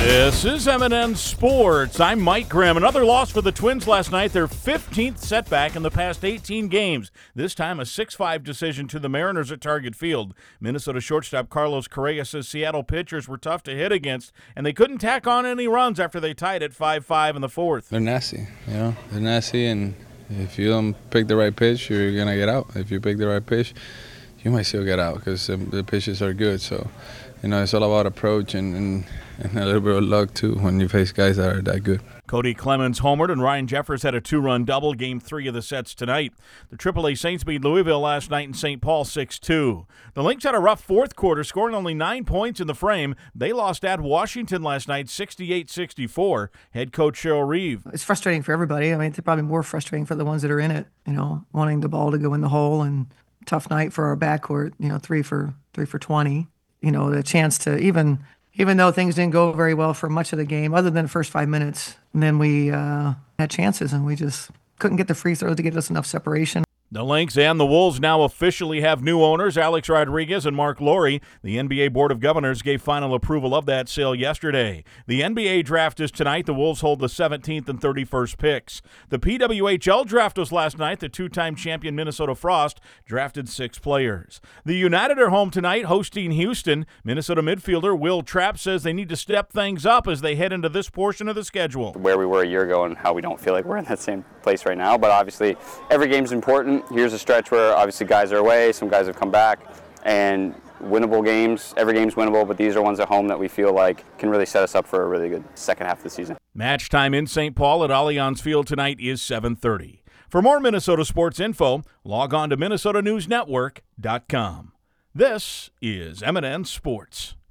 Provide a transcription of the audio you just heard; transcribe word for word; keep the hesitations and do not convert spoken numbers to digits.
This is M and N Sports. I'm Mike Grimm. Another loss for the Twins last night, their fifteenth setback in the past eighteen games. This time a six five decision to the Mariners at Target Field. Minnesota shortstop Carlos Correa says Seattle pitchers were tough to hit against, and they couldn't tack on any runs after they tied at five five in the fourth. They're nasty, you know. They're nasty, and if you don't pick the right pitch, you're going to get out. If you pick the right pitch, you might still get out because um, the pitches are good. So, you know, it's all about approach and, and, and a little bit of luck, too, when you face guys that are that good. Cody Clemens homered, and Ryan Jeffers had a two-run double, game three of the sets tonight. The triple A Saints beat Louisville last night in Saint Paul six two. The Lynx had a rough fourth quarter, scoring only nine points in the frame. They lost at Washington last night sixty-eight sixty-four. Head coach Cheryl Reeve. It's frustrating for everybody. I mean, it's probably more frustrating for the ones that are in it, you know, wanting the ball to go in the hole, and tough night for our backcourt, you know, three for three for twenty. You know, the chance to even even though things didn't go very well for much of the game, other than the first five minutes, and then we uh, had chances and we just couldn't get the free throws to give us enough separation. The Lynx and the Wolves now officially have new owners, Alex Rodriguez and Mark Laurie. The N B A Board of Governors gave final approval of that sale yesterday. The N B A draft is tonight. The Wolves hold the seventeenth and thirty-first picks. The P W H L draft was last night. The two-time champion Minnesota Frost drafted six players. The United are home tonight, hosting Houston. Minnesota midfielder Will Trapp says they need to step things up as they head into this portion of the schedule. Where we were a year ago and how we don't feel like we're in that same place right now, but obviously every game's important. Here's a stretch where obviously guys are away, some guys have come back, and winnable games. Every game's winnable, but these are ones at home that we feel like can really set us up for a really good second half of the season. Match time in Saint Paul at Allianz Field tonight is seven thirty. For more Minnesota sports info, log on to Minnesota News Network dot com. This is M and N Sports.